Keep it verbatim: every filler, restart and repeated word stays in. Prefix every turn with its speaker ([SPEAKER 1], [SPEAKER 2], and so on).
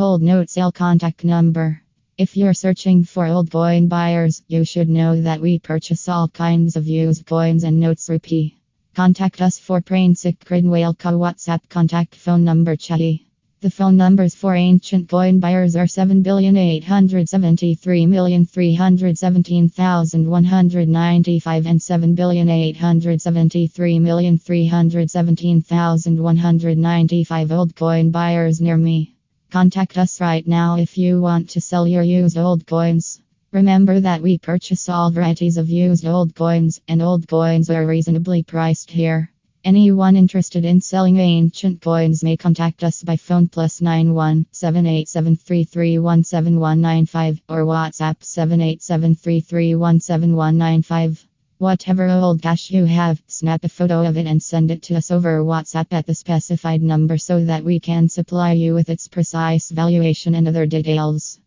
[SPEAKER 1] Old Note Sale Contact Number. If you're searching for old coin buyers, you should know that we purchase all kinds of used coins and notes rupee. Contact us for Prain Sikrid Whaleka WhatsApp contact phone number Chatty. The phone numbers for ancient coin buyers are seven billion eight hundred seventy-three million three hundred seventeen thousand one hundred ninety-five and seven billion eight hundred seventy-three million three hundred seventeen thousand one hundred ninety-five old coin buyers near me. Contact us right now if you want to sell your used old coins. Remember that we purchase all varieties of used old coins, and old coins are reasonably priced here. Anyone interested in selling ancient coins may contact us by phone plus nine one seven eight seven three three one seven one nine five or WhatsApp seven eight seven three three one seven one nine five. Whatever old cash you have, snap a photo of it and send it to us over WhatsApp at the specified number so that we can supply you with its precise valuation and other details.